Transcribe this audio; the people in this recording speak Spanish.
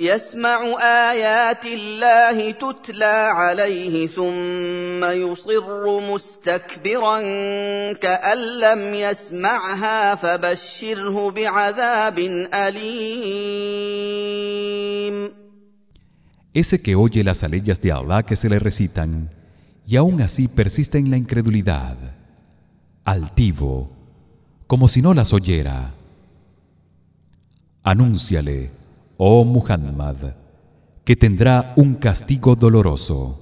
يسمع آيات الله تتلى عليه ثم يصر مستكبرا كأن لم يسمعها فبشره بعذاب أليم. Ese que oye las aleyas de Allah que se le recitan y aún así persiste en la incredulidad, altivo, como si no las oyera. Anúnciale, oh Muhammad, que tendrá un castigo doloroso.